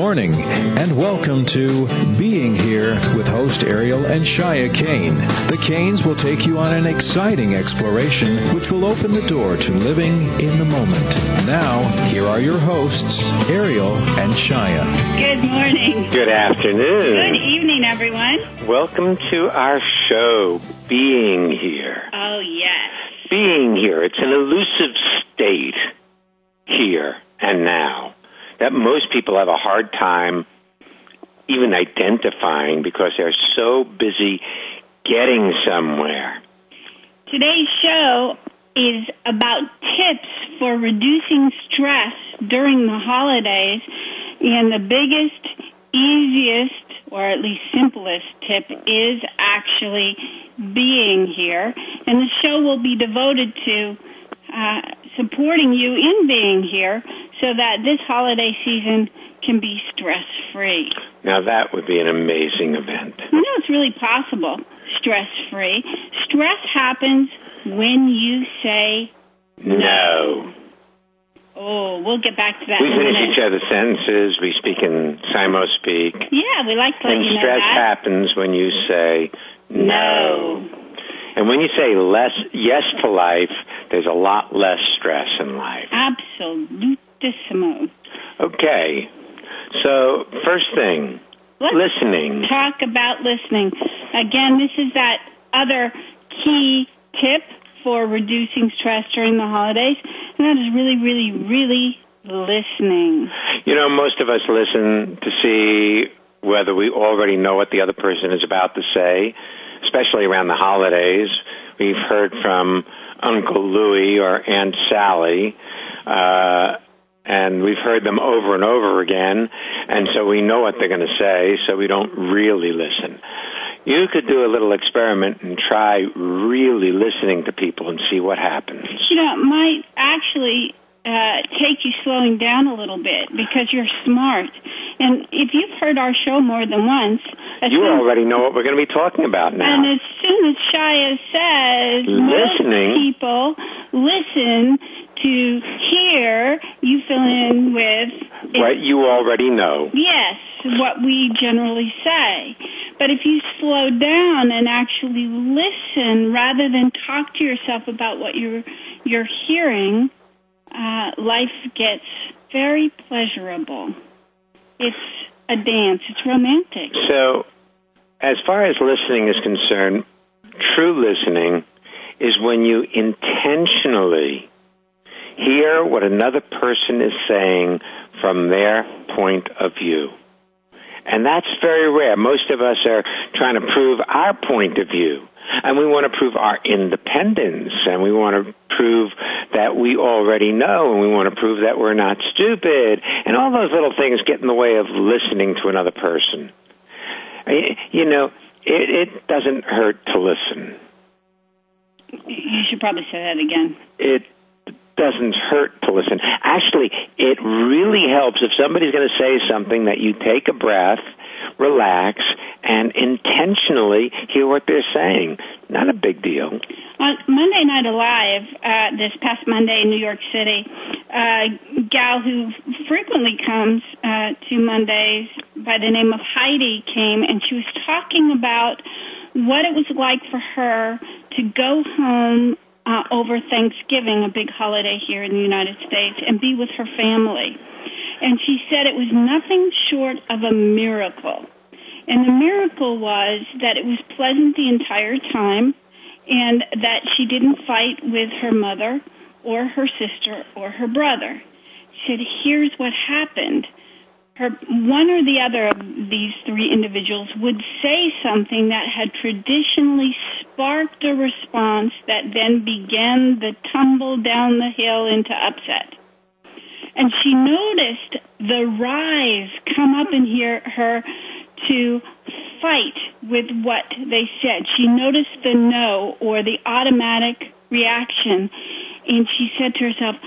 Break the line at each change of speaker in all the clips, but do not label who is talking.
morning, and welcome to Being Here with host Ariel and Shia Kane. The Kanes will take you on an exciting exploration which will open the door to living in the moment. Now, here are your hosts, Ariel and Shia.
Good morning.
Good afternoon.
Good evening, everyone.
Welcome to our show, Being Here.
Oh, yes.
Being here. It's an elusive state, here and now, that most people have a hard time even identifying because they're so busy getting somewhere.
Today's show is about tips for reducing stress during the holidays, and the biggest, easiest, or at least simplest tip is actually being here. And the show will be devoted to supporting you in being here so that this holiday season can be stress-free.
Now, that would be an amazing event.
You know, it's really possible, stress-free. Stress happens when you say
no.
Oh, we'll get back to that
we
in a minute.
finish each other's sentences. We speak in Simo-speak.
Yeah, we like to let you know that.
And stress happens when you say no. And when you say yes to life, there's a lot less stress in life.
Absolutissimo.
Okay. So, first thing, listening.
Talk about listening. Again, this is that other key tip for reducing stress during the holidays, and that is really, really, really listening.
You know, most of us listen to see whether we already know what the other person is about to say, especially around the holidays. We've heard from Uncle Louie or Aunt Sally, and we've heard them over and over again, and so we know what they're going to say, so we don't really listen. You could do a little experiment and try really listening to people and see what happens.
You know, it might actually take you slowing down a little bit because you're smart. And if you've heard our show more than once...
You already know what we're going to be talking about now.
And as soon as Shia says,
listening,
most people listen to hear, you fill in with...
what you already know.
Yes, what we generally say. But if you slow down and actually listen rather than talk to yourself about what you're hearing, life gets very pleasurable. It's a dance. It's romantic.
So, as far as listening is concerned, true listening is when you intentionally hear what another person is saying from their point of view. And that's very rare. Most of us are trying to prove our point of view. And we want to prove our independence. And we want to prove that we already know. And we want to prove that we're not stupid. And all those little things get in the way of listening to another person. You know, it doesn't hurt to listen.
You should probably say that again.
It doesn't hurt to listen. Actually, it really helps if somebody's going to say something that you take a breath, relax, and intentionally hear what they're saying. Not a big deal.
On Monday Night Alive, this past Monday in New York City, a gal who frequently comes to Mondays by the name of Heidi came, and she was talking about what it was like for her to go home over Thanksgiving, a big holiday here in the United States, and be with her family. And she said it was nothing short of a miracle. And the miracle was that it was pleasant the entire time and that she didn't fight with her mother or her sister or her brother. She said, here's what happened. One or the other of these three individuals would say something that had traditionally sparked a response that then began the tumble down the hill into upset. And she noticed the rise come up in her to fight with what they said. She noticed the no or the automatic reaction, and she said to herself,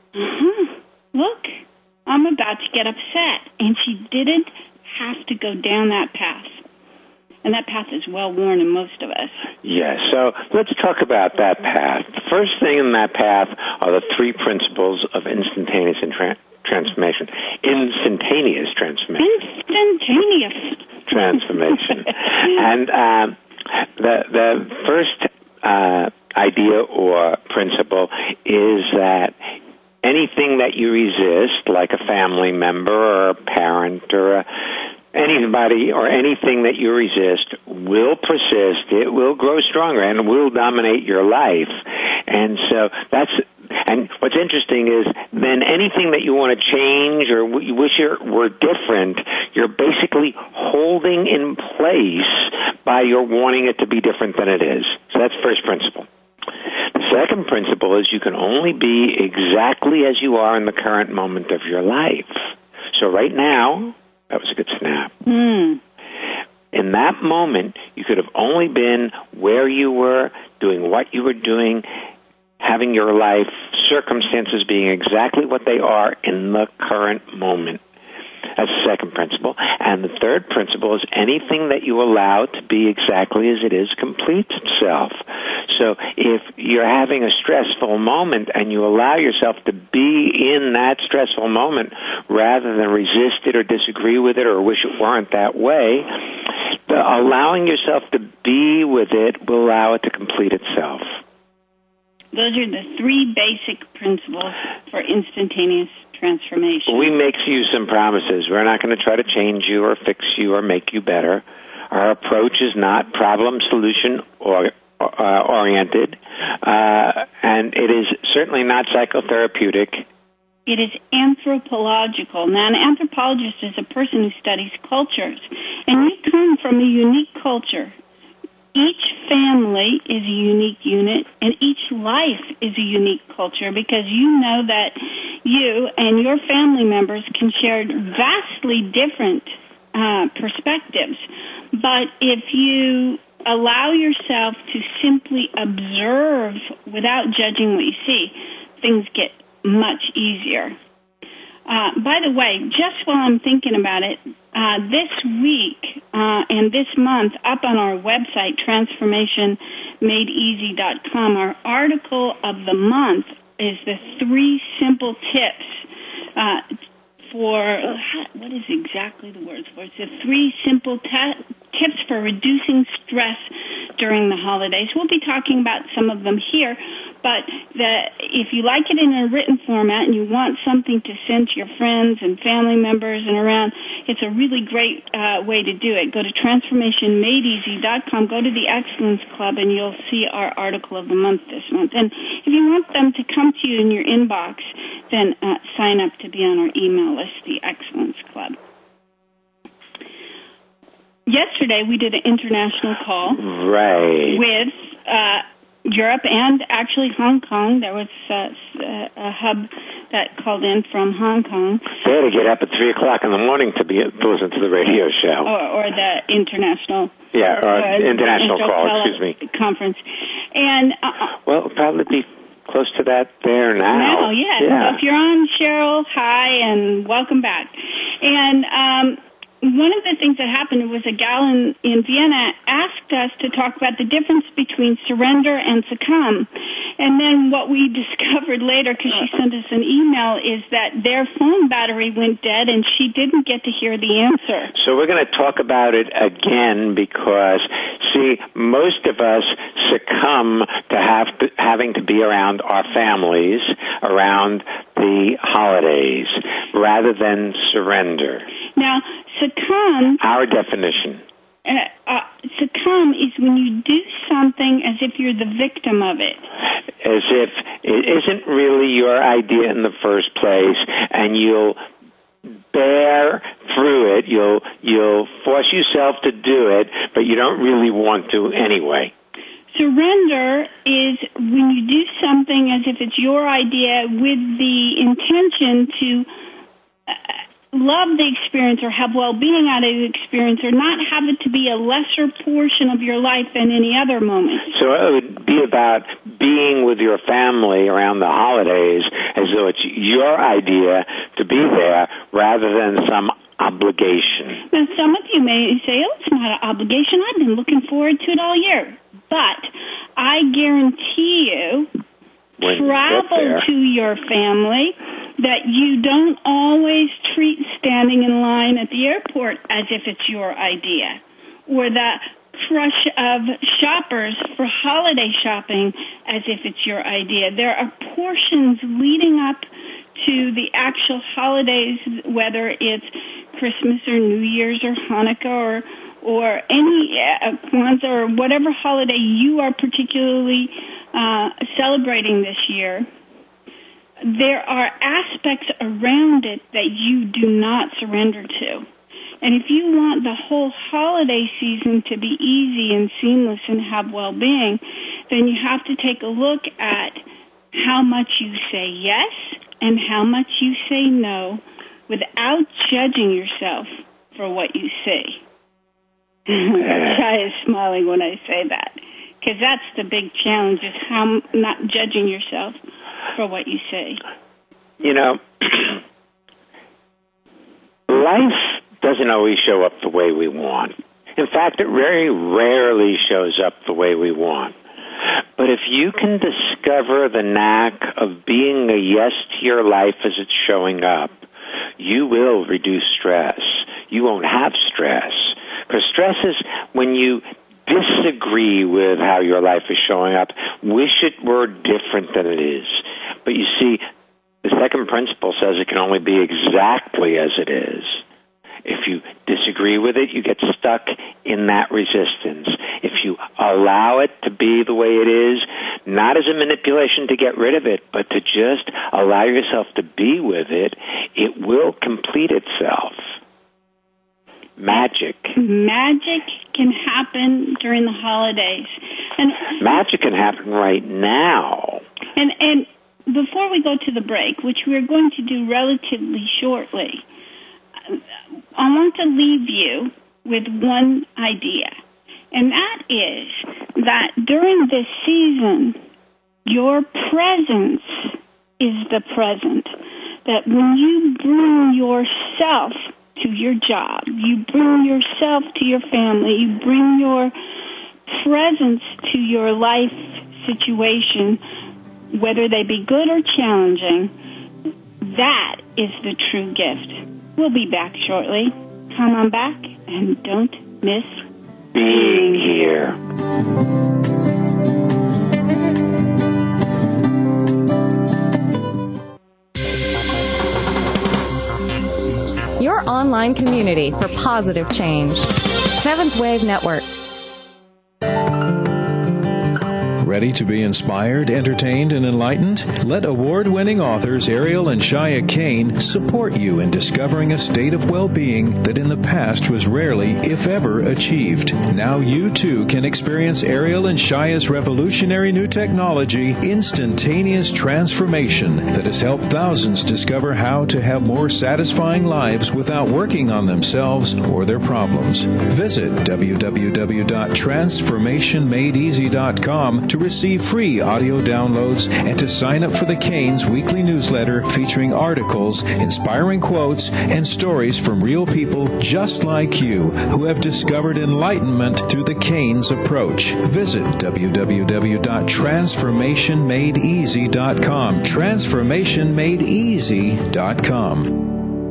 look, I'm about to get upset. And she didn't have to go down that path. And that path is well-worn in most of us.
Yes, so let's talk about that path. The first thing in that path are the three principles of instantaneous and transformation. Instantaneous transformation.
Instantaneous
transformation. And the first idea or principle is that anything that you resist, like a family member or a parent or anybody or anything that you resist, will persist. It will grow stronger and will dominate your life. And so and what's interesting is then anything that you want to change or you wish it were different, you're basically holding in place by your wanting it to be different than it is. So that's first principle. The second principle is you can only be exactly as you are in the current moment of your life. So right now, that was a good snap. In that moment, you could have only been where you were, doing what you were doing, having your life circumstances being exactly what they are in the current moment. That's the second principle. And the third principle is anything that you allow to be exactly as it is completes itself. So if you're having a stressful moment and you allow yourself to be in that stressful moment rather than resist it or disagree with it or wish it weren't that way, allowing yourself to be with it will allow it to complete itself.
Those are the three basic principles for instantaneous transformation.
We make you some promises. We're not going to try to change you or fix you or make you better. Our approach is not problem-solution oriented, and it is certainly not psychotherapeutic.
It is anthropological. Now, an anthropologist is a person who studies cultures, and you come from a unique culture. Each family is a unique unit, and each life is a unique culture because you know that you and your family members can share vastly different perspectives. But if you allow yourself to simply observe without judging what you see, things get much easier. By the way, just while I'm thinking about it, this week and this month, up on our website, transformationmadeeasy.com, our article of the month is the 3 simple tips for, what is exactly the words for it? It's the 3 simple tips for reducing stress during the holidays. We'll be talking about some of them here. But if you like it in a written format and you want something to send to your friends and family members and around, it's a really great way to do it. Go to transformationmadeeasy.com, go to the Excellence Club, and you'll see our article of the month this month. And if you want them to come to you in your inbox, then sign up to be on our email list, the Excellence Club. Yesterday, we did an international call with Europe and actually Hong Kong. There was a hub that called in from Hong Kong.
They had to get up at 3 o'clock in the morning to listen to the radio show.
Or the international.
Yeah, or international call,
conference. And
well, it'll probably be close to that there now.
Yes. Yeah. So if you're on, Cheryl, hi, and welcome back. And one of the things that happened was a gal in Vienna asked us to talk about the difference between surrender and succumb. And then what we discovered later, because she sent us an email, is that their phone battery went dead and she didn't get to hear the answer.
So we're going to talk about it again because, see, most of us succumb to having to be around our families, around the holidays, rather than surrender.
Now, succumb...
Our definition.
Succumb is when you do something as if you're the victim of it.
As if it isn't really your idea in the first place, and you'll bear through it. You'll force yourself to do it, but you don't really want to anyway.
Surrender is when you do something as if it's your idea with the intention to love the experience or have well-being out of the experience or not have it to be a lesser portion of your life than any other moment. So
it would be about being with your family around the holidays as though it's your idea to be there rather than some obligation.
Now, some of you may say, oh, it's not an obligation. I've been looking forward to it all year. But I guarantee you, travel to your family, that you don't always treat standing in line at the airport as if it's your idea, or the crush of shoppers for holiday shopping as if it's your idea. There are portions leading up to the actual holidays, whether it's Christmas or New Year's or Hanukkah or any Kwanzaa or whatever holiday you are particularly celebrating this year. There are aspects around it that you do not surrender to. And if you want the whole holiday season to be easy and seamless and have well-being, then you have to take a look at how much you say yes and how much you say no without judging yourself for what you say. Shai is smiling when I say that, because that's the big challenge, is how not judging yourself for what you say.
You know, life doesn't always show up the way we want. In fact, it very rarely shows up the way we want. But if you can discover the knack of being a yes to your life as it's showing up, you will reduce stress. You won't have stress. Because stress is when you disagree with how your life is showing up, wish it were different than it is. But you see, the second principle says it can only be exactly as it is. If you disagree with it, you get stuck in that resistance. If you allow it to be the way it is, not as a manipulation to get rid of it, but to just allow yourself to be with it, it will complete itself. Magic can happen during the holidays. And magic can happen right now.
And before we go to the break, which we're going to do relatively shortly, I want to leave you with one idea, and that is that during this season, your presence is the present. That when you bring yourself to your job, you bring yourself to your family, you bring your presence to your life situation, whether they be good or challenging, that is the true gift. We'll be back shortly. Come on back and don't miss
being here.
Your online community for positive change. Seventh Wave Network.
Ready to be inspired, entertained, and enlightened? Let award-winning authors Ariel and Shia Kane support you in discovering a state of well-being that in the past was rarely, if ever, achieved. Now you, too, can experience Ariel and Shia's revolutionary new technology, Instantaneous Transformation, that has helped thousands discover how to have more satisfying lives without working on themselves or their problems. Visit www.transformationmadeeasy.com to receive free audio downloads and to sign up for the Canes weekly newsletter featuring articles, inspiring quotes, and stories from real people just like you who have discovered enlightenment through the Canes approach. Visit www.transformationmadeeasy.com. Transformationmadeeasy.com.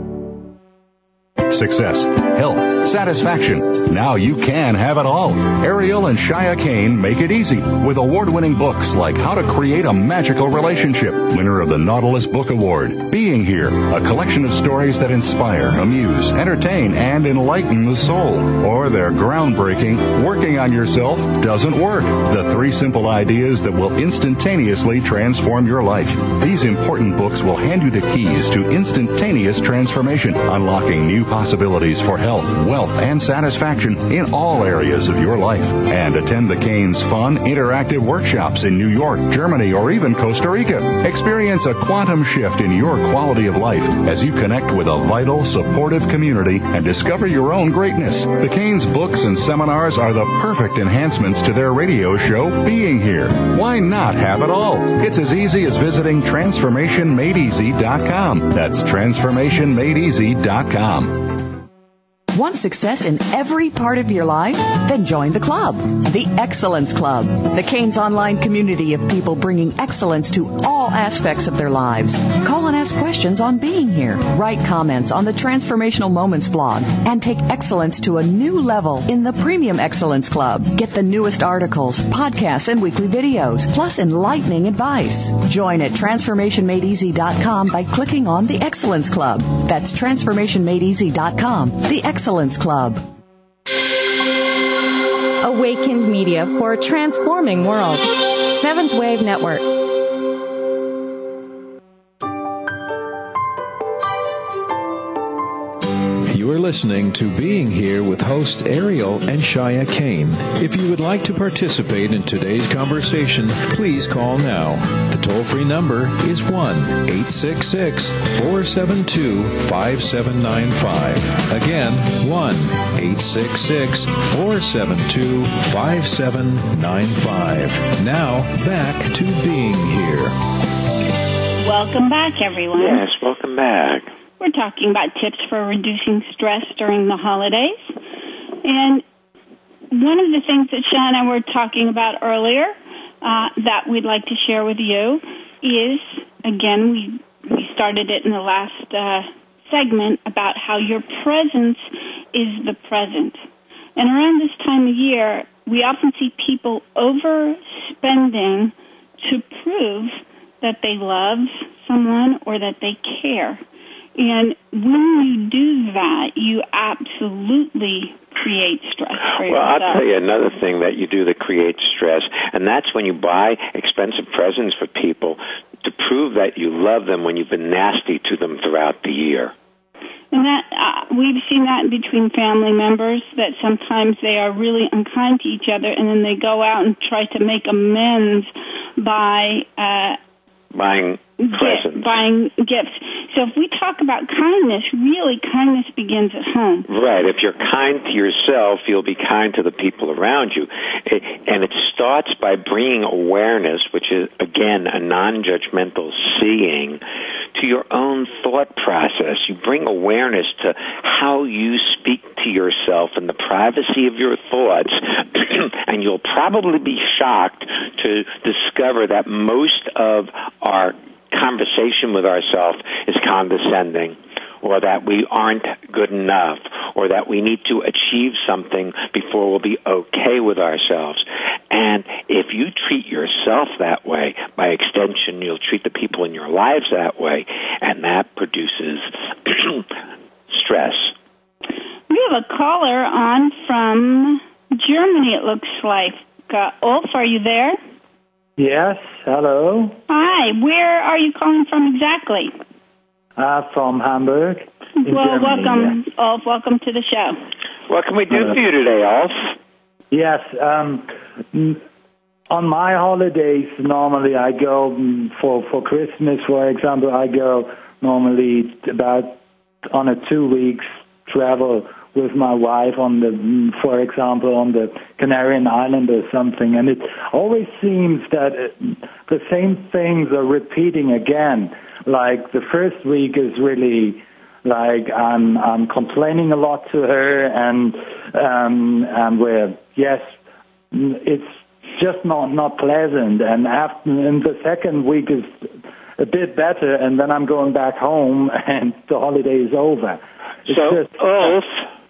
Success, health, satisfaction. Now you can have it all. Ariel and Shia Kane make it easy with award-winning books like How to Create a Magical Relationship, winner of the Nautilus Book Award, Being Here, a collection of stories that inspire, amuse, entertain, and enlighten the soul. Or their groundbreaking Working on Yourself Doesn't Work, the 3 simple ideas that will instantaneously transform your life. These important books will hand you the keys to instantaneous transformation, unlocking new possibilities for health, wealth, and satisfaction in all areas of your life. And attend the Canes' fun, interactive workshops in New York, Germany, or even Costa Rica. Experience a quantum shift in your quality of life as you connect with a vital, supportive community and discover your own greatness. The Canes' books and seminars are the perfect enhancements to their radio show, Being Here. Why not have it all? It's as easy as visiting TransformationMadeEasy.com. That's TransformationMadeEasy.com.
Want success in every part of your life? Then join the club, the Excellence Club, the Canes online community of people bringing excellence to all aspects of their lives. Call and ask questions on Being Here. Write comments on the Transformational Moments blog and take excellence to a new level in the Premium Excellence Club. Get the newest articles, podcasts, and weekly videos, plus enlightening advice. Join at TransformationMadeEasy.com by clicking on the Excellence Club. That's TransformationMadeEasy.com, the Excellence Club.
Awakened Media for a transforming world. Seventh Wave Network.
You are listening to Being Here with hosts Ariel and Shia Kane. If you would like to participate in today's conversation, please call now. The toll-free number is 1-866-472-5795. Again, 1-866-472-5795. Now, back to Being Here.
Welcome back, everyone.
Yes, welcome back.
We're talking about tips for reducing stress during the holidays. And one of the things that Sean and I were talking about earlier that we'd like to share with you is, again, we started it in the last segment about how your presence is the present. And around this time of year, we often see people overspending to prove that they love someone or that they care. And when you do that, you absolutely create stress for yourself.
Well, I'll tell you another thing that you do that creates stress, and that's when you buy expensive presents for people to prove that you love them when you've been nasty to them throughout the year.
And that we've seen that between family members, that sometimes they are really unkind to each other, and then they go out and try to make amends by
buying presents.
Buying gifts. So if we talk about kindness, really kindness begins at home.
Right. If you're kind to yourself, you'll be kind to the people around you. And it starts by bringing awareness, which is, again, a non-judgmental seeing, to your own thought process. You bring awareness to how you speak to yourself in the privacy of your thoughts, and you'll probably be shocked to discover that most of our conversation with ourselves is condescending, or that we aren't good enough, or that we need to achieve something before we'll be okay with ourselves. And if you treat yourself that way, by extension, you'll treat the people in your lives that way, and that produces stress.
We have a caller on from Germany, it looks like. Ulf, are you there?
Yes, hello.
Hi, where are you calling from exactly?
From Hamburg.
Well,
Germany,
welcome,
yes.
Ulf. Welcome to the show.
What can we do for you today, Ulf?
Yes, on my holidays, normally I go for Christmas, for example, I go normally about on a 2 weeks travel with my wife on the, for example, on the Canarian Island or something, and it always seems that the same things are repeating again. Like the first week is really like I'm complaining a lot to her, and we're it's just not pleasant. And the second week is a bit better, and then I'm going back home, and the holiday is over.
Ulf,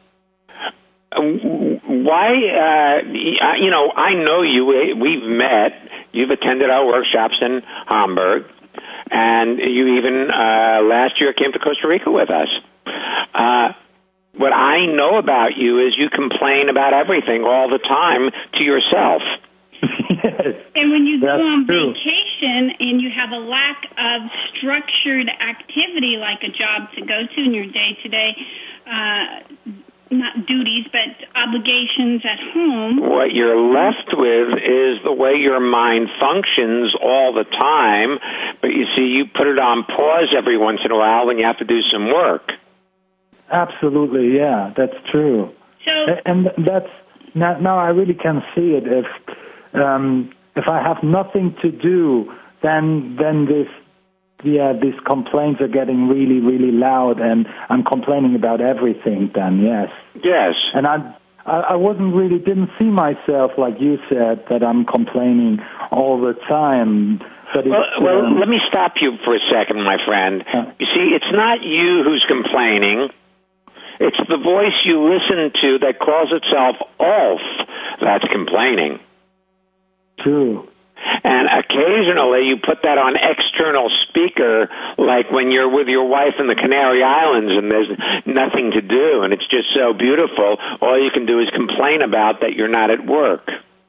why, I know you, we've met, you've attended our workshops in Hamburg, and you even, last year came to Costa Rica with us. What I know about you is you complain about everything all the time to yourself.
Yes.
And when you go on
true.
vacation and you have a lack of structured activity like a job to go to in your day-to-day, not duties, but obligations at home.
What you're left with is the way your mind functions all the time, but you see, you put it on pause every once in a while when you have to do some work.
Absolutely, yeah, that's true.
So,
and that's now I really can see it. If I have nothing to do, then this these complaints are getting really, really loud, and I'm complaining about everything then, yes.
Yes.
And I didn't see myself, like you said, that I'm complaining all the time. But
well, let me stop you for a second, my friend. You see, it's not you who's complaining. It's the voice you listen to that calls itself Ulf that's complaining.
True.
And occasionally you put that on external speaker, like when you're with your wife in the Canary Islands and there's nothing to do and it's just so beautiful, all you can do is complain about that you're not at work.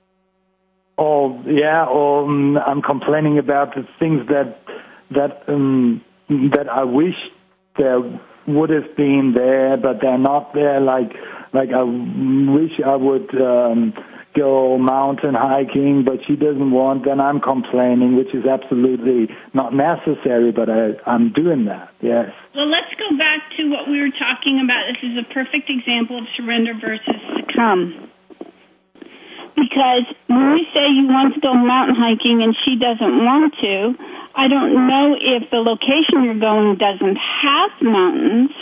Oh, yeah, or I'm complaining about the things that I wish there would have been there, but they're not there, like I wish I would go mountain hiking, but she doesn't want, then I'm complaining, which is absolutely not necessary, but I'm doing that, yes.
Well, let's go back to what we were talking about. This is a perfect example of surrender versus succumb. Because when you say you want to go mountain hiking and she doesn't want to, I don't know if the location you're going doesn't have mountains,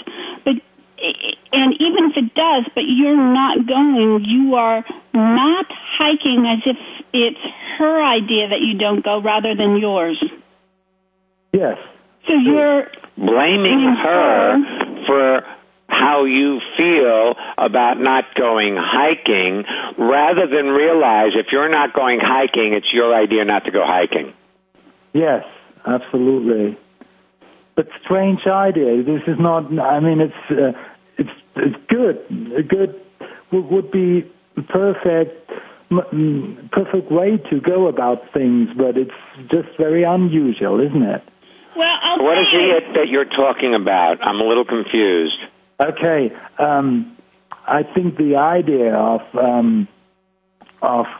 and even if it does, but you're not going, you are not hiking as if it's her idea that you don't go rather than yours.
Yes.
So you're
blaming her for how you feel about not going hiking rather than realize if you're not going hiking, it's your idea not to go hiking.
Yes, absolutely. But strange idea. This is not. I mean, it's good. A good would be perfect way to go about things, but it's just very unusual, isn't it?
Well,
what is it that you're talking about? I'm a little confused.
Okay, I think the idea of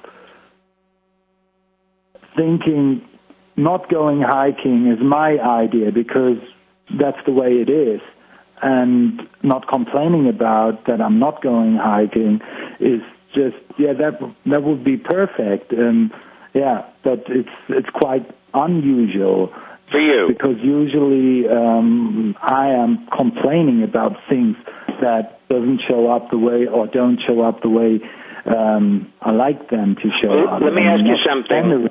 thinking not going hiking is my idea because that's the way it is, and not complaining about that I'm not going hiking is just that would be perfect, but it's quite unusual
for you
because usually I am complaining about things that doesn't show up the way or don't show up the way I like them to show up.
Let me ask you something.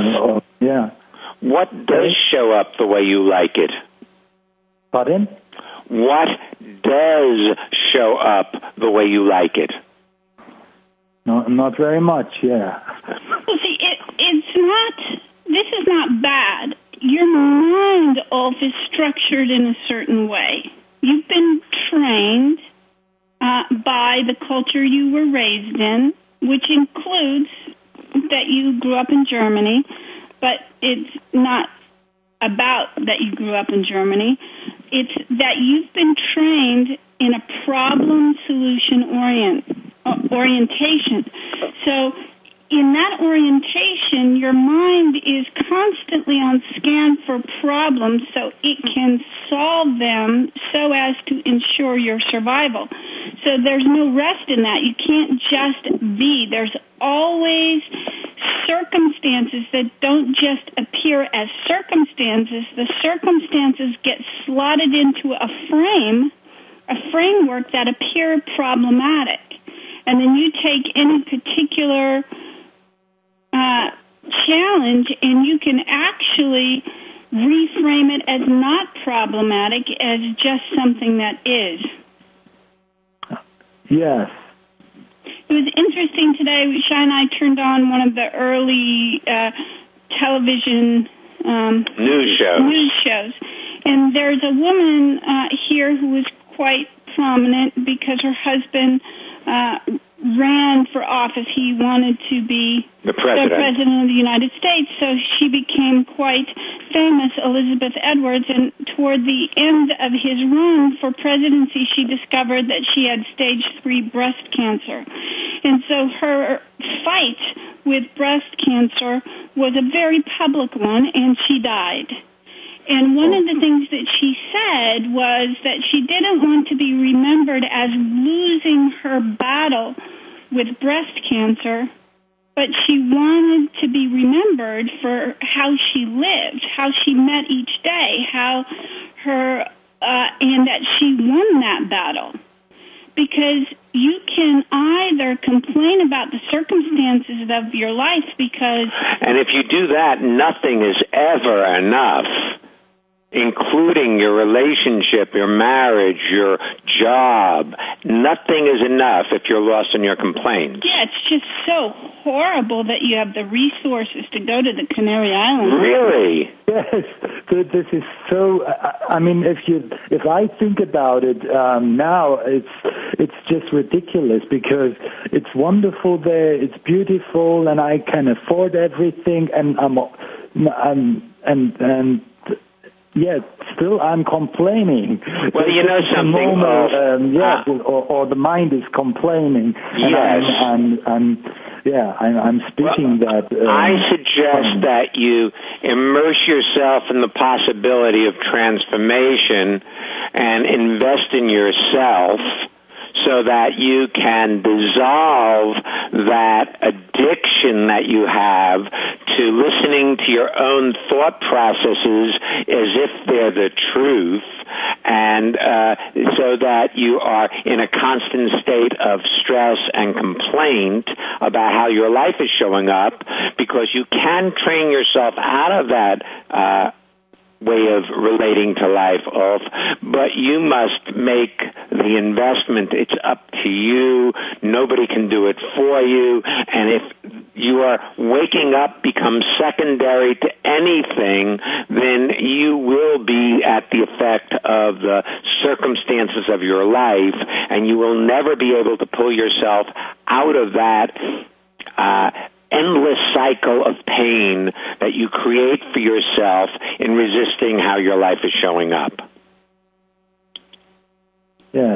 What does show up the way you like it?
Pardon?
What does show up the way you like it?
No, not very much, yeah.
Well, see, it's not, this is not bad. Your mind, Ulf, is structured in a certain way. You've been trained by the culture you were raised in, which includes that you grew up in Germany, but it's not about that you grew up in Germany. It's that you've been trained in a problem-solution orientation. So in that orientation, your mind is constantly on scan for problems so it can solve them so as to ensure your survival. So there's no rest in that. You can't just be. There's always circumstances that don't just appear as circumstances. The circumstances get slotted into a framework that appear problematic. And then you take any particular challenge and you can actually reframe it as not problematic, as just something that is.
Yes.
It was interesting today, Shai and I turned on one of the early television
news
shows. And there's a woman here who was quite prominent because her husband ran for office. He wanted to be the president of the United States, so she became quite famous, Elizabeth Edwards, and toward the end of his run for presidency, she discovered that she had stage 3 breast cancer. And so her fight with breast cancer was a very public one, and she died. And one of the things that she said was that she didn't want to be remembered as losing her battle with breast cancer but she wanted to be remembered for how she lived, how she met each day, and that she won that battle. Because you can either complain about the circumstances of your life
And if you do that, nothing is ever enough, including your relationship, your marriage, your job. Nothing is enough if you're lost in your complaints.
Yeah, it's just so horrible that you have the resources to go to the Canary Islands.
Really?
Yes, this is so. I mean, if I think about it now, it's just ridiculous because it's wonderful there, it's beautiful, and I can afford everything, and yet still I'm complaining.
Well, you know something.
Or the mind is complaining.
Yes.
I'm speaking that.
I suggest that you immerse yourself in the possibility of transformation and invest in yourself so that you can dissolve that addiction that you have to listening to your own thought processes as if they're the truth, and so that you are in a constant state of stress and complaint about how your life is showing up, because you can train yourself out of that way of relating to life, but you must make the investment. It's up to you. Nobody can do it for you. And if your waking up becomes secondary to anything, then you will be at the effect of the circumstances of your life, and you will never be able to pull yourself out of that endless cycle of pain that you create for yourself in resisting how your life is showing up.
Yes.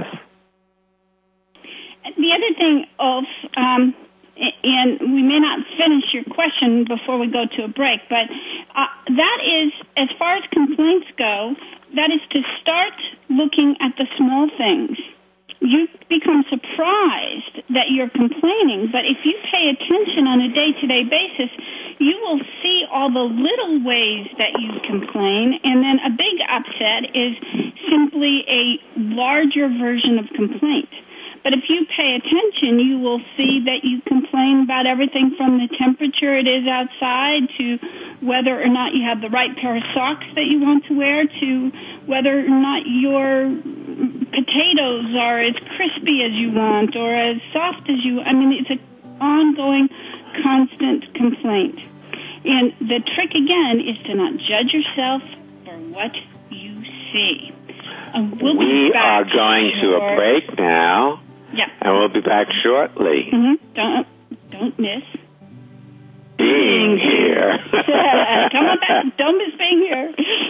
The other thing, Ulf, and we may not finish your question before we go to a break, but that is, as far as complaints go, that is to start looking at the small things. You become surprised that you're complaining, but if you pay attention on a day-to-day basis, you will see all the little ways that you complain, and then a big upset is simply a larger version of complaint. But if you pay attention, you will see that you complain about everything from the temperature it is outside to whether or not you have the right pair of socks that you want to wear to whether or not your potatoes are as crispy as you want or as soft as you. I mean, it's an ongoing, constant complaint. And the trick, again, is to not judge yourself for what you see.
We are going to a break now.
Yeah.
And we'll be back shortly.
Mm-hmm. Don't miss
being here.
Come on back. Don't miss being here.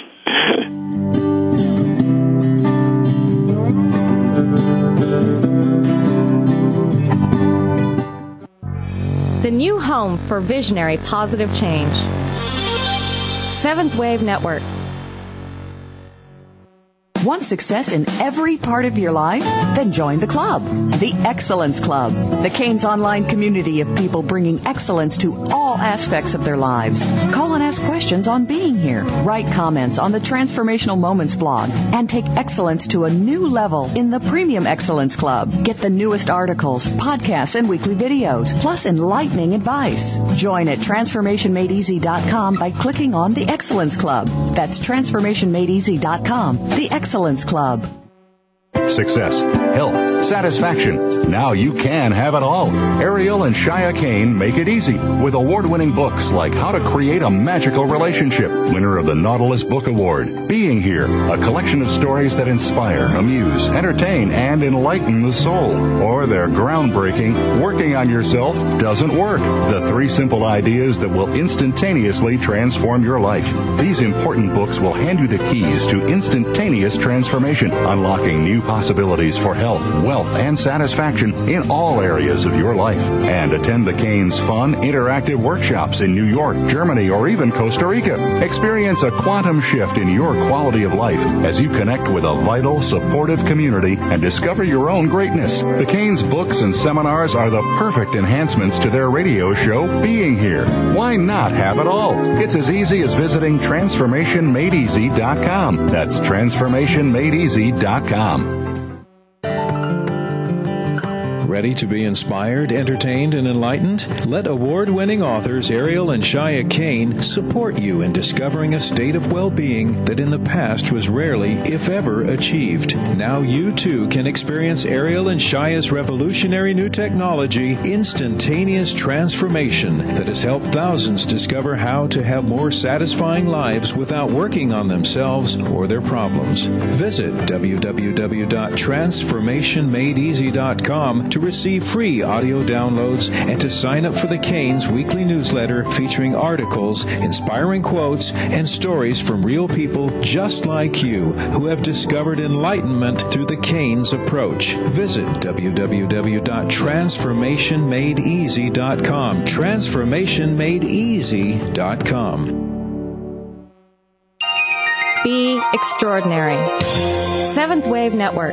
The new home for visionary positive change. Seventh Wave Network.
Want success in every part of your life? Then join the club, the Excellence Club, the Canes online community of people bringing excellence to all aspects of their lives. Call and ask questions on being here. Write comments on the Transformational Moments blog and take excellence to a new level in the Premium Excellence Club. Get the newest articles, podcasts, and weekly videos, plus enlightening advice. Join at TransformationMadeEasy.com by clicking on the Excellence Club. That's TransformationMadeEasy.com, the Excellence Club.
Success, health, satisfaction. Now you can have it all. Ariel and Shia Kane make it easy with award-winning books like How to Create a Magical Relationship, winner of the Nautilus Book Award, Being Here, a collection of stories that inspire, amuse, entertain, and enlighten the soul. Or their groundbreaking, Working on Yourself Doesn't Work, the 3 simple ideas that will instantaneously transform your life. These important books will hand you the keys to instantaneous transformation, unlocking new possibilities for health, wealth, wealth, and satisfaction in all areas of your life. And attend the Canes' fun, interactive workshops in New York, Germany, or even Costa Rica. Experience a quantum shift in your quality of life as you connect with a vital, supportive community and discover your own greatness. The Canes' books and seminars are the perfect enhancements to their radio show, Being Here. Why not have it all? It's as easy as visiting TransformationMadeEasy.com. That's TransformationMadeEasy.com.
Ready to be inspired, entertained, and enlightened? Let award-winning authors Ariel and Shia Kane support you in discovering a state of well-being that in the past was rarely, if ever, achieved. Now you, too, can experience Ariel and Shia's revolutionary new technology, Instantaneous Transformation, that has helped thousands discover how to have more satisfying lives without working on themselves or their problems. Visit www.transformationmadeeasy.com to receive free audio downloads and to sign up for the Canes weekly newsletter featuring articles, inspiring quotes, and stories from real people just like you who have discovered enlightenment through the Canes approach. Visit www.transformationmadeeasy.com. Transformationmadeeasy.com.
Be extraordinary. Seventh Wave Network.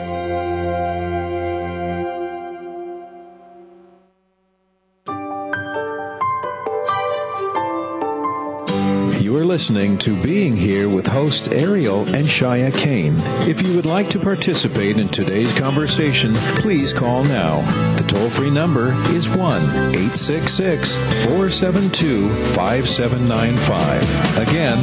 You are listening to Being Here with hosts Ariel and Shia Kane. If you would like to participate in today's conversation, please call now. The toll-free number is 1-866-472-5795. Again,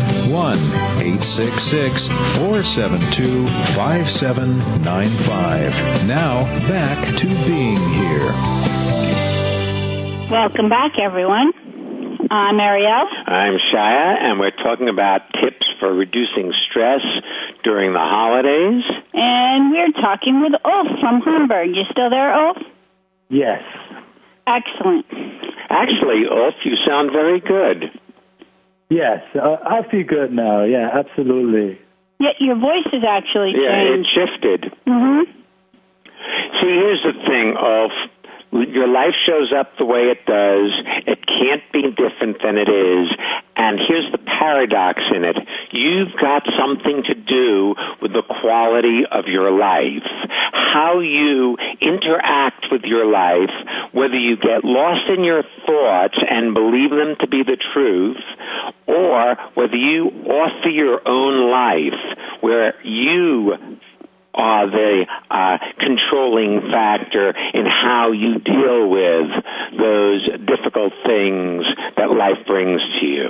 1-866-472-5795. Now, back to Being Here.
Welcome back, everyone. I'm Ariel.
I'm Shia, and we're talking about tips for reducing stress during the holidays.
And we're talking with Ulf from Hamburg. You still there, Ulf?
Yes.
Excellent.
Actually, Ulf, you sound very good.
Yes, I feel good now. Yeah, absolutely.
Yeah, your voice has actually changed.
Yeah, it shifted.
Mm-hmm.
See, here's the thing, Ulf. Your life shows up the way it does. It can't be different than it is. And here's the paradox in it. You've got something to do with the quality of your life. How you interact with your life, whether you get lost in your thoughts and believe them to be the truth, or whether you author your own life, where you are the controlling factor in how you deal with those difficult things that life brings to you.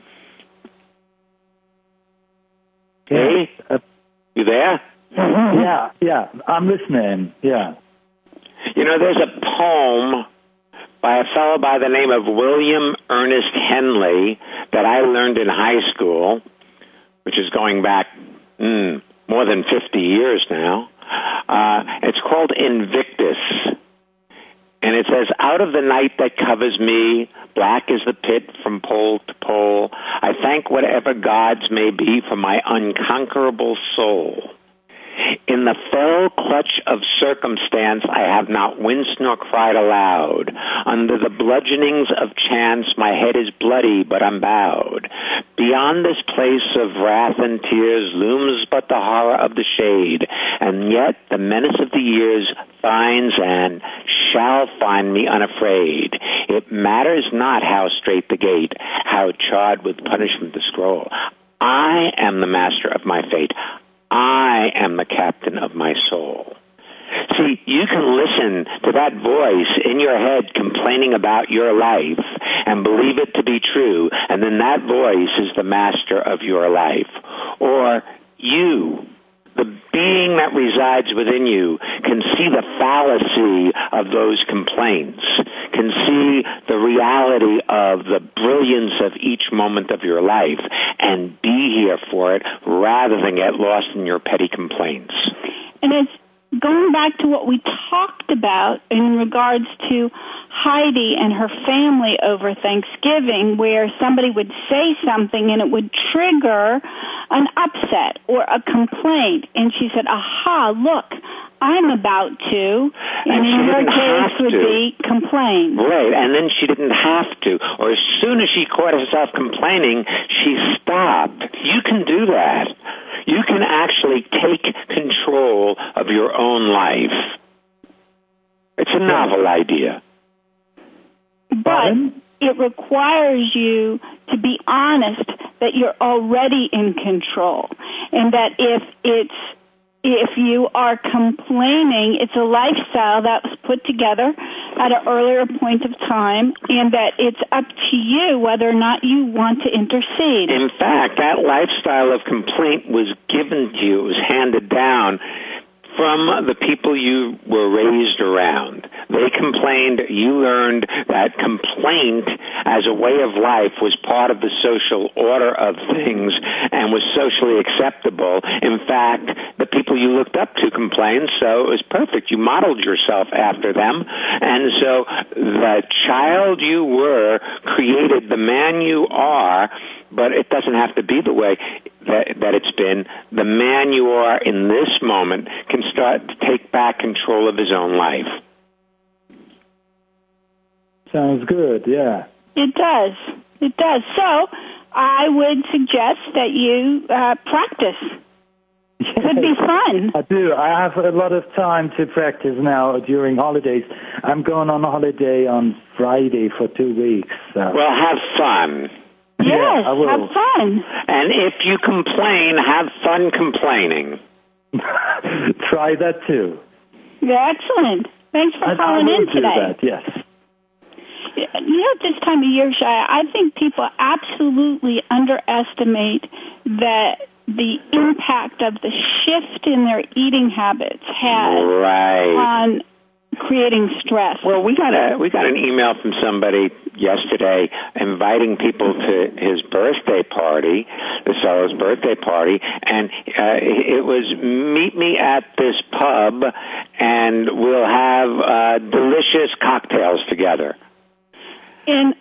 Hey? You there?
Yeah, I'm listening. Yeah.
You know, there's a poem by a fellow by the name of William Ernest Henley that I learned in high school, which is going back more than 50 years now. It's called Invictus. And it says, out of the night that covers me, black is the pit from pole to pole, I thank whatever gods may be for my unconquerable soul. In the fell clutch of circumstance, I have not winced nor cried aloud. Under the bludgeonings of chance, my head is bloody, but I'm bowed. Beyond this place of wrath and tears looms but the horror of the shade, and yet the menace of the years finds and shall find me unafraid. It matters not how straight the gate, how charred with punishment the scroll. I am the master of my fate. I am the captain of my soul. See, you can listen to that voice in your head complaining about your life and believe it to be true, and then that voice is the master of your life. Or you, the being that resides within you, can see the fallacy of those complaints, can see the reality of the brilliance of each moment of your life, and be here for it rather than get lost in your petty complaints.
And it's going back to what we talked about in regards to Heidi and her family over Thanksgiving, where somebody would say something and it would trigger an upset or a complaint. And she said, aha, look, I'm about to, and in her case would be complain.
Right, and then she didn't have to. Or as soon as she caught herself complaining, she stopped. You can do that. You can actually take control of your own life. It's a novel idea.
But it requires you to be honest that you're already in control, and that if you are complaining, it's a lifestyle that was put together at an earlier point of time, and that it's up to you whether or not you want to intercede.
In fact, that lifestyle of complaint was given to you. It was handed down from the people you were raised around. They complained. You learned that complaint as a way of life was part of the social order of things and was socially acceptable. In fact, the people you looked up to complained, so it was perfect. You modeled yourself after them. And so the child you were created the man you are, but it doesn't have to be the way that it's been. The man you are in this moment can start to take back control of his own life.
Sounds good, yeah.
It does. It does. So I would suggest that you practice. It could be fun.
I do. I have a lot of time to practice now during holidays. I'm going on holiday on Friday for 2 weeks. So.
Well, have fun.
Yes,
yeah, I will.
have fun.
And if you complain, have fun complaining.
Try that too.
Yeah, excellent. Thanks for calling in today.
I will do that, yes.
You know, at this time of year, Shia, I think people absolutely underestimate the impact of the shift in their eating habits has on creating stress.
Well, we got an email from somebody yesterday inviting people to his birthday party, the Sorrow's birthday party, and it was meet me at this pub and we'll have delicious cocktails together.
And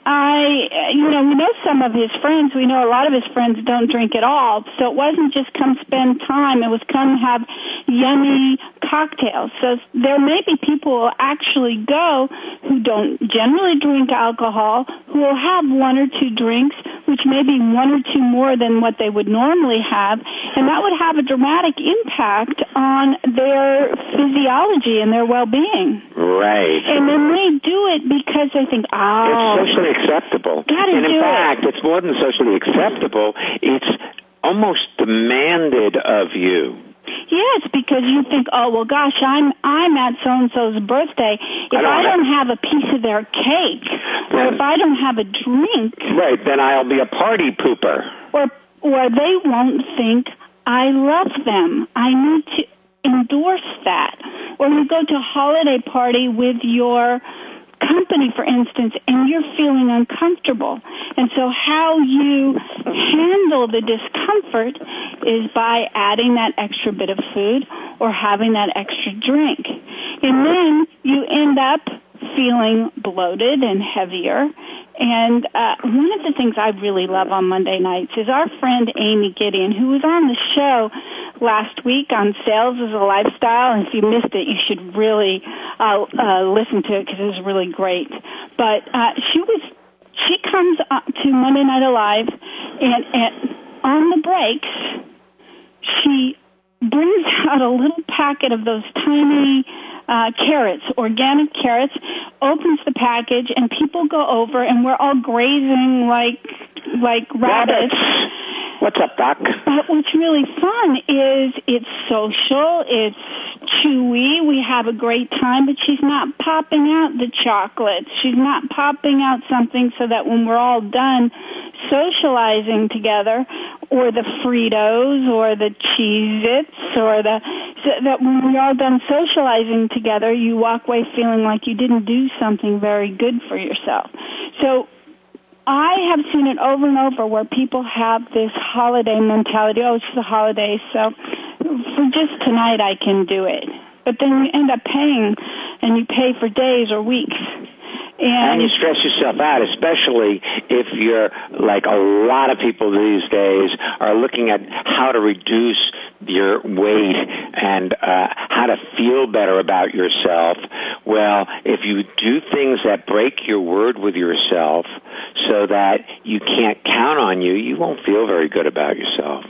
we know some of his friends. We know a lot of his friends don't drink at all. So it wasn't just come spend time. It was come have yummy cocktails. So there may be people who will actually go who don't generally drink alcohol, who will have one or two drinks, which may be one or two more than what they would normally have. And that would have a dramatic impact on their physiology and their well-being.
Right.
And then they do it because they think,
it's socially acceptable. And in fact, it's more than socially acceptable. It's almost demanded of you.
Yes, because you think, oh, well, gosh, I'm at so-and-so's birthday. If I don't have a piece of their cake, or if I don't have a drink...
Right, then I'll be a party pooper.
Or they won't think I love them. I need to endorse that. Or you go to a holiday party with your company, for instance, and you're feeling uncomfortable. And so how you handle the discomfort is by adding that extra bit of food or having that extra drink. And then you end up feeling bloated and heavier. And one of the things I really love on Monday nights is our friend Amy Gideon, who was on the show last week on Sales as a Lifestyle. And if you missed it, you should really listen to it because it was really great. But she comes to Monday Night Alive, and on the breaks, she brings out a little packet of those tiny carrots, organic carrots, opens the package, and people go over, and we're all grazing like rabbits.
What's up, Doc?
But what's really fun is it's social, it's chewy, we have a great time, but she's not popping out the chocolates. She's not popping out something so that when we're all done socializing together, or the Fritos, or the Cheez-Its, or so that when we're all done socializing together, you walk away feeling like you didn't do something very good for yourself. So I have seen it over and over where people have this holiday mentality. Oh, it's the holidays, so for just tonight I can do it. But then you end up paying, and you pay for days or weeks.
And you stress yourself out, especially if you're like a lot of people these days are looking at how to reduce your weight and how to feel better about yourself. Well, if you do things that break your word with yourself so that you can't count on you, you won't feel very good about yourself.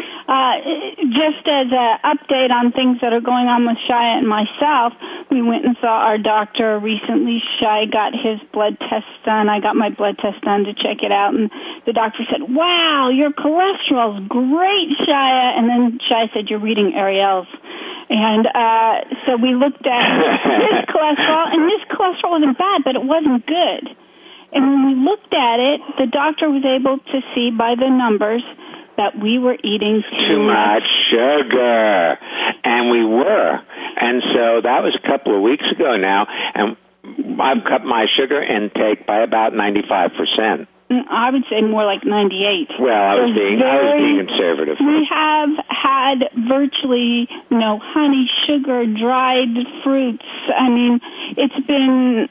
Just as an update on things that are going on with Shia and myself, we went and saw our doctor recently. Shia got his blood test done. I got my blood test done to check it out, and the doctor said, "Wow, your cholesterol's great, Shia." And then Shia said, "You're reading Ariel's." And so we looked at his cholesterol, and his cholesterol wasn't bad, but it wasn't good. And when we looked at it, the doctor was able to see by the numbers that we were eating
too much sugar. And we were. And so that was a couple of weeks ago now, and I've cut my sugar intake by about 95%.
I would say more like 98.
Well, I was being conservative.
We have had virtually no honey, sugar, dried fruits. I mean, it's been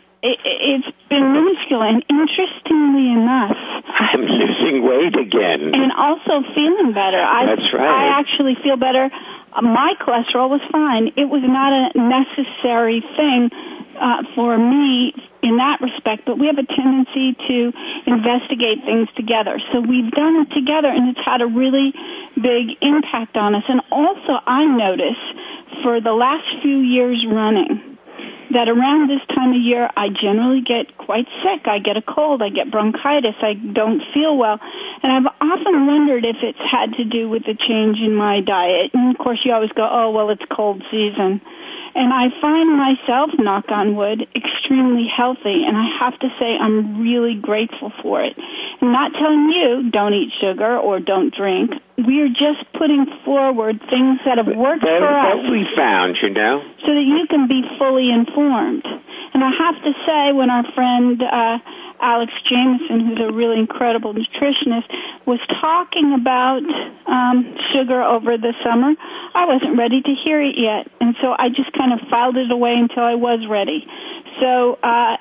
minuscule, and interestingly enough,
I'm losing weight again.
And also feeling better.
That's right.
I actually feel better. My cholesterol was fine. It was not a necessary thing for me in that respect, but we have a tendency to investigate things together. So we've done it together, and it's had a really big impact on us. And also, I notice for the last few years running, that around this time of year, I generally get quite sick. I get a cold. I get bronchitis. I don't feel well. And I've often wondered if it's had to do with the change in my diet. And, of course, you always go, oh, well, it's cold season. And I find myself, knock on wood, extremely healthy. And I have to say I'm really grateful for it. I'm not telling you don't eat sugar or don't drink. We're just putting forward things that have worked for us.
That we found, you know.
So that you can be fully informed. And I have to say, when our friend Alex Jameson, who's a really incredible nutritionist, was talking about sugar over the summer, I wasn't ready to hear it yet. And so I just kind of filed it away until I was ready. So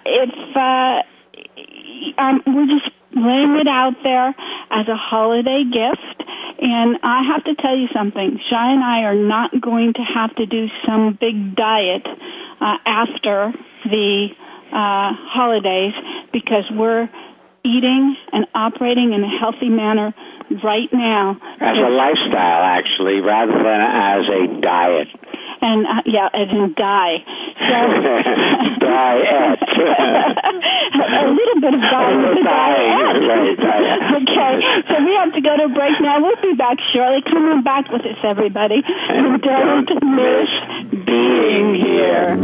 we're just laying it out there as a holiday gift. And I have to tell you something. Shia and I are not going to have to do some big diet after the holidays, because we're eating and operating in a healthy manner right now.
As a lifestyle, actually, rather than as a diet.
And, as in die. So,
diet.
A little bit of diet with a diet.
Right.
Okay, so we have to go to a break now. We'll be back shortly. Come on back with us, everybody. And don't miss being here.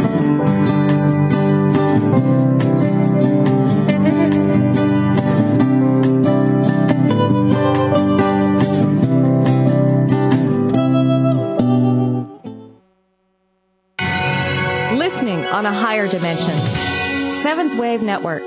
Listening on a higher dimension. Seventh Wave Network.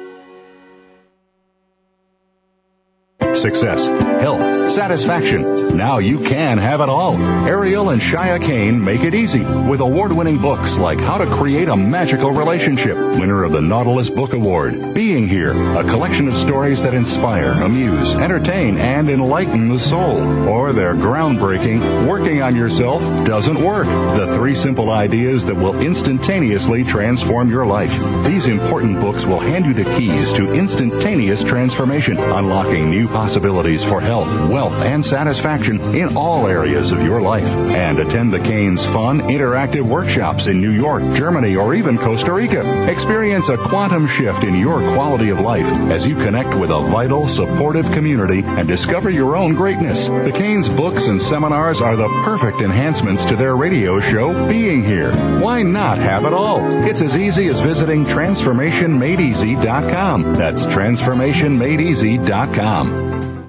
Success, health, satisfaction. Now you can have it all. Ariel and Shia Kane make it easy with award-winning books like How to Create a Magical Relationship, winner of the Nautilus Book Award, Being Here, a collection of stories that inspire, amuse, entertain, and enlighten the soul. Or their groundbreaking, Working on Yourself Doesn't Work, the 3 simple ideas that will instantaneously transform your life. These important books will hand you the keys to instantaneous transformation, unlocking new possibilities for health, wealth, and satisfaction in all areas of your life. And attend the Kane's fun, interactive workshops in New York, Germany, or even Costa Rica. Experience a quantum shift in your quality of life as you connect with a vital, supportive community and discover your own greatness. The Kane's books and seminars are the perfect enhancements to their radio show, Being Here. Why not have it all? It's as easy as visiting TransformationMadeEasy.com. That's TransformationMadeEasy.com.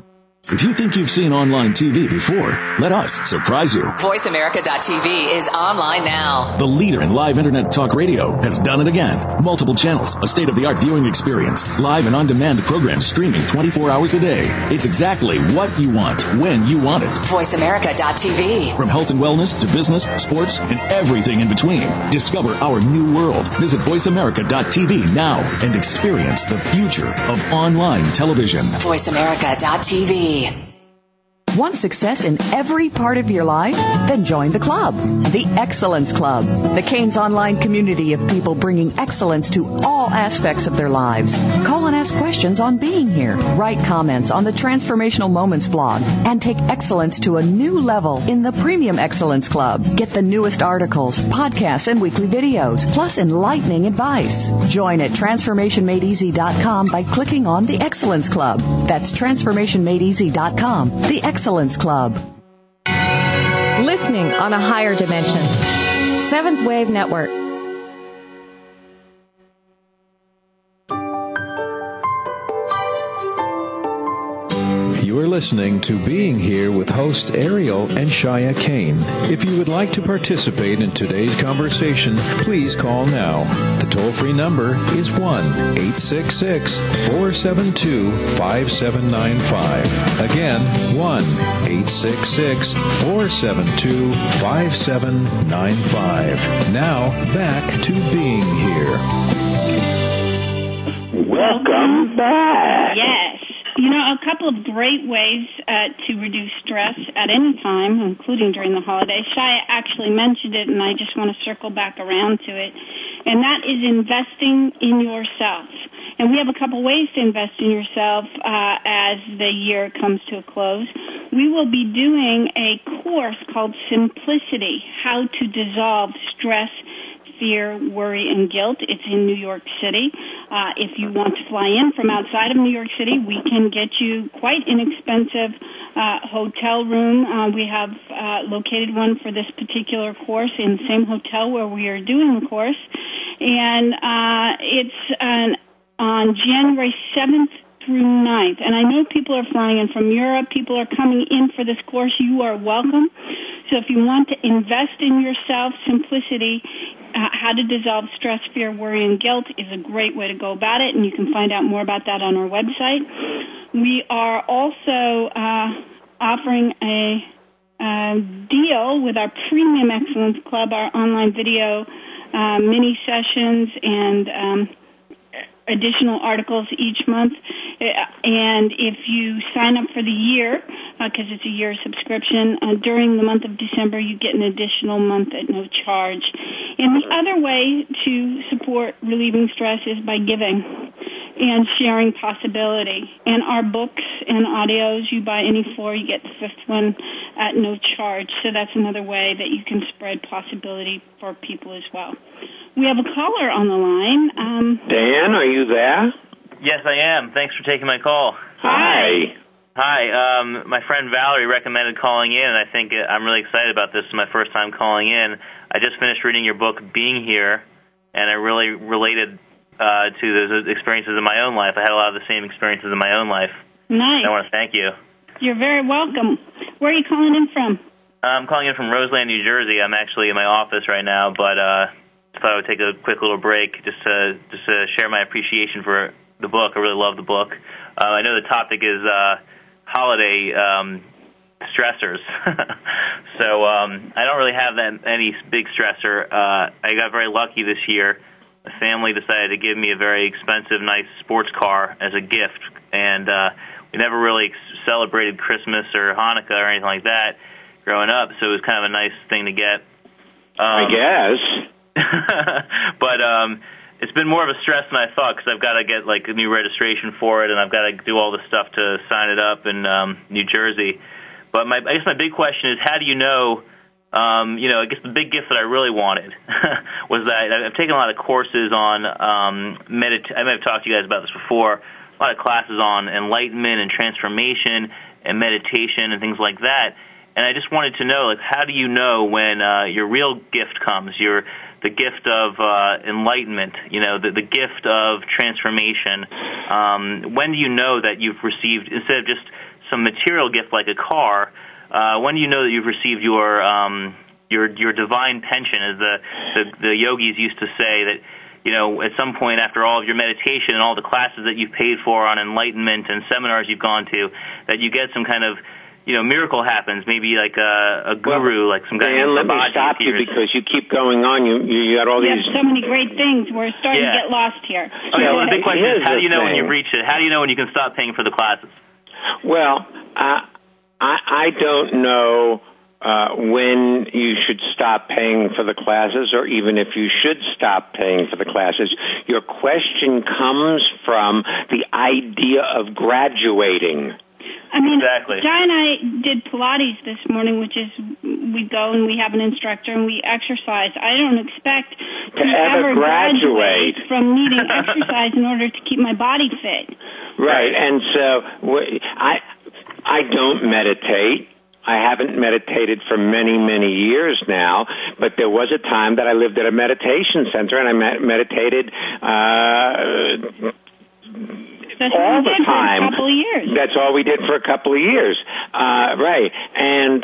If you think you've seen online TV before, let us surprise you.
VoiceAmerica.tv is online now.
The leader in live Internet talk radio has done it again. Multiple channels, a state-of-the-art viewing experience, live and on-demand programs streaming 24 hours a day. It's exactly what you want, when you want it.
VoiceAmerica.tv.
From health and wellness to business, sports, and everything in between. Discover our new world. Visit VoiceAmerica.tv now and experience the future of online television.
VoiceAmerica.tv.
Want success in every part of your life? Then join the club, the Excellence Club, the Canes online community of people bringing excellence to all aspects of their lives. Call and ask questions on being here. Write comments on the Transformational Moments blog and take excellence to a new level in the Premium Excellence Club. Get the newest articles, podcasts, and weekly videos, plus enlightening advice. Join at TransformationMadeEasy.com by clicking on the Excellence Club. That's TransformationMadeEasy.com. The Excellence Club.
Listening on a higher dimension. Seventh Wave Network.
You are listening to Being Here with host Ariel and Shia Kane. If you would like to participate in today's conversation, please call now. The toll-free number is 1-866-472-5795. Again, 1-866-472-5795. Now, back to Being Here.
Welcome back.
Yes. You know, a couple of great ways to reduce stress at any time, including during the holidays. Shia actually mentioned it, and I just want to circle back around to it. And that is investing in yourself. And we have a couple ways to invest in yourself as the year comes to a close. We will be doing a course called Simplicity, How to Dissolve Stress, Fear, Worry, and Guilt. It's in New York City. If you want to fly in from outside of New York City, we can get you quite inexpensive hotel room. We have located one for this particular course in the same hotel where we are doing the course. And it's on January 7th through 9th. And I know people are flying in from Europe. People are coming in for this course. You are welcome. So if you want to invest in yourself, Simplicity, How to Dissolve Stress, Fear, Worry, and Guilt is a great way to go about it, and you can find out more about that on our website. We are also offering a deal with our Premium Excellence Club, our online video mini sessions and additional articles each month. And if you sign up for the year, because it's a year subscription, during the month of December, you get an additional month at no charge. And the other way to support relieving stress is by giving and sharing possibility. And our books and audios, you buy any four, you get the fifth one at no charge. So that's another way that you can spread possibility for people as well. We have a caller on the line.
Dan, are you there?
Yes, I am. Thanks for taking my call.
Hi.
Hi. My friend Valerie recommended calling in, and I think I'm really excited about this. It's my first time calling in. I just finished reading your book, Being Here, and I really related to those experiences in my own life. I had a lot of the same experiences in my own life.
Nice.
And I want to thank you.
You're very welcome. Where are you calling in from?
I'm calling in from Roseland, New Jersey. I'm actually in my office right now, but thought I would take a quick little break just to share my appreciation for the book. I really love the book. I know the topic is holiday stressors, so I don't really have any big stressor. I got very lucky this year. My family decided to give me a very expensive, nice sports car as a gift, and we never really celebrated Christmas or Hanukkah or anything like that growing up, so it was kind of a nice thing to get.
I guess.
But it's been more of a stress than I thought because I've got to get like a new registration for it, and I've got to do all the stuff to sign it up in New Jersey. But I guess my big question is, how do you know? I guess the big gift that I really wanted was that I've taken a lot of courses on I may have talked to you guys about this before. A lot of classes on enlightenment and transformation and meditation and things like that. And I just wanted to know, like, how do you know when your real gift comes? The gift of enlightenment, the gift of transformation. When do you know that you've received, instead of just some material gift like a car, when do you know that you've received your divine pension, as the yogis used to say, that at some point after all of your meditation and all the classes that you've paid for on enlightenment and seminars you've gone to, that you get some kind of miracle happens, maybe like a guru, like some guy.
Dan, let me stop you because you keep going on. You got all these.
You have so many great things. We're starting to get lost here.
Okay, well, the big question is, how do you know when you've reached it? How do you know when you can stop paying for the classes?
Well, I don't know when you should stop paying for the classes, or even if you should stop paying for the classes. Your question comes from the idea of graduating.
I mean,
exactly.
John and I did Pilates this morning, which is we go and we have an instructor and we exercise. I don't expect to ever graduate from needing exercise in order to keep my body fit.
Right, and so I don't meditate. I haven't meditated for many, many years now, but there was a time that I lived at a meditation center and I meditated all the time.
For a couple of years.
That's all we did for a couple of years. Right. And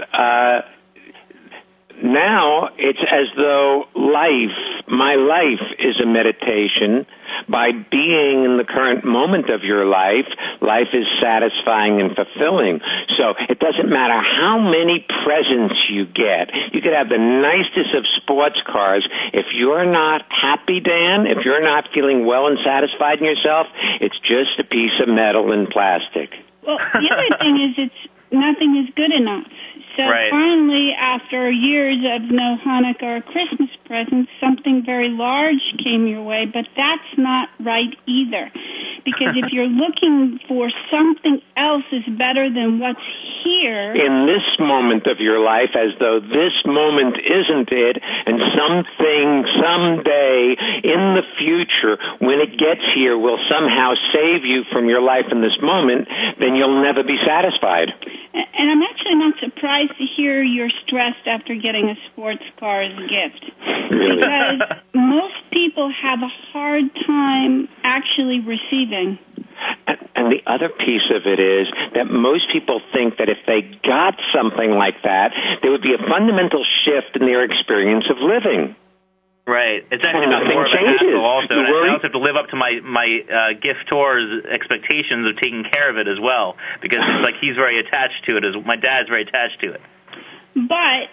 now it's as though my life is a meditation. By being in the current moment of your life is satisfying and fulfilling. So it doesn't matter how many presents you get. You could have the nicest of sports cars. If you're not happy, Dan, if you're not feeling well and satisfied in yourself, it's just a piece of metal and plastic.
Well, the other thing is nothing is good enough. So finally, after years of no Hanukkah or Christmas presents, something very large came your way, but that's not right either. Because if you're looking for something else is better than what's here...
In this moment of your life, as though this moment isn't it, and something someday in the future, when it gets here, will somehow save you from your life in this moment, then you'll never be satisfied.
And I'm actually not surprised to hear you're stressed after getting a sports car as a gift.
Really?
Because most people have a hard time actually receiving.
And the other piece of it is that most people think that if they got something like that, there would be a fundamental shift in their experience of living.
Right. It's actually more of a hassle also. And I also have to live up to my giftor's expectations of taking care of it as well, because it's like he's very attached to it. My dad's very attached to it.
But,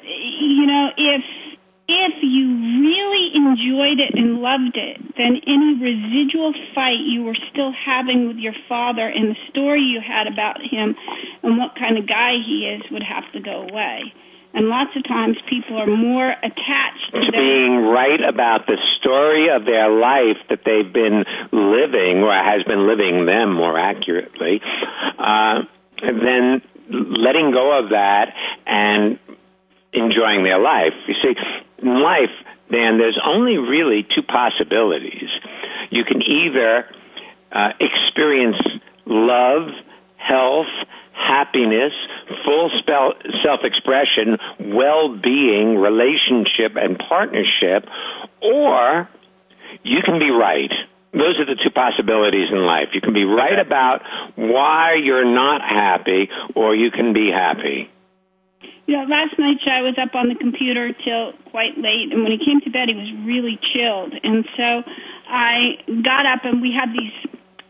if you really enjoyed it and loved it, then any residual fight you were still having with your father and the story you had about him and what kind of guy he is would have to go away. And lots of times people are more attached to
being right about the story of their life that they've been living, or has been living them more accurately, than letting go of that and enjoying their life. You see, in life, Dan, there's only really two possibilities. You can either experience love, health, happiness, full self-expression, well-being, relationship, and partnership, or you can be right. Those are the two possibilities in life. You can be right about why you're not happy, or you can be happy.
Last night I was up on the computer till quite late, and when he came to bed, he was really chilled. And so I got up, and we had these...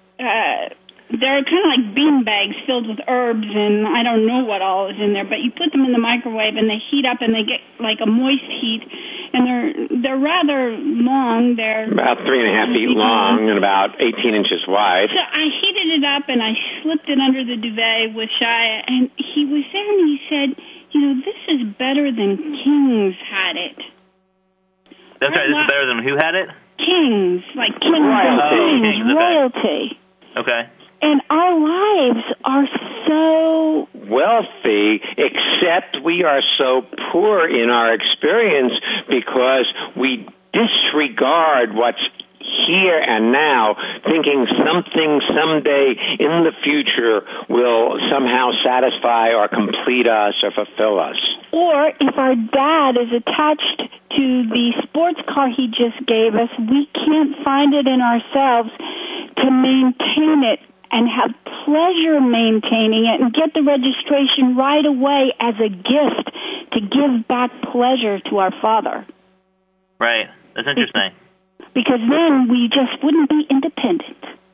they're kind of like bean bags filled with herbs, and I don't know what all is in there, but you put them in the microwave, and they heat up, and they get like a moist heat, and they're rather long. They're
about 3.5 feet long and about 18 inches wide.
So I heated it up, and I slipped it under the duvet with Shia, and he was there, and he said, this is better than Kings had it.
That's right, this is better than who had it?
Kings, like Kings, royalty.
Okay.
And our lives are so
wealthy, except we are so poor in our experience because we disregard what's here and now, thinking something someday in the future will somehow satisfy or complete us or fulfill us.
Or if our dad is attached to the sports car he just gave us, we can't find it in ourselves to maintain it and have pleasure maintaining it and get the registration right away as a gift to give back pleasure to our Father.
Right. That's interesting.
Because then we just wouldn't be independent.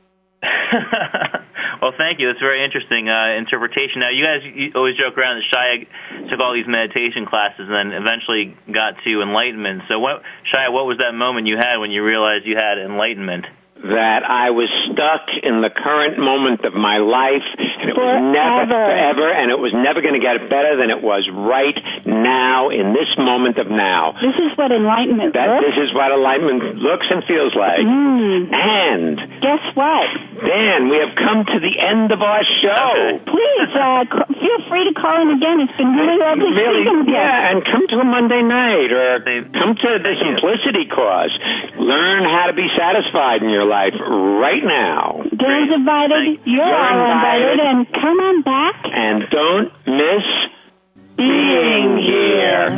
Well, thank you. That's a very interesting interpretation. Now, you always joke around that Shia took all these meditation classes and then eventually got to enlightenment. So, Shia, what was that moment you had when you realized you had enlightenment?
That I was stuck in the current moment of my life, and it was never, forever, and it was never going to get better than it was right now, in this moment of now.
This is what enlightenment looks.
This is what enlightenment looks and feels like. And
guess what?
Dan, we have come to the end of our show.
Please, feel free to call in again. It's been really lovely speaking with you.
Yeah, and come to a Monday night, or come to the Simplicity course. Learn how to be satisfied in your life right now.
Dan's invited. You're all invited. And come on back.
And don't miss being here.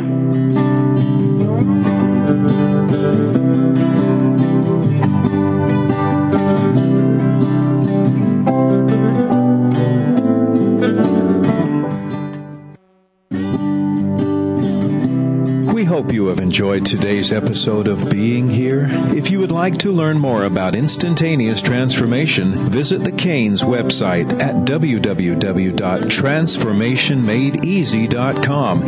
We hope you have enjoyed today's episode of Being Here. If you would like to learn more about instantaneous transformation, visit the Canes website at www.transformationmadeeasy.com.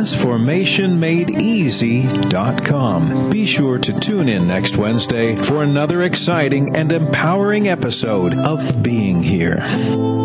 Transformationmadeeasy.com. Be sure to tune in next Wednesday for another exciting and empowering episode of Being Here.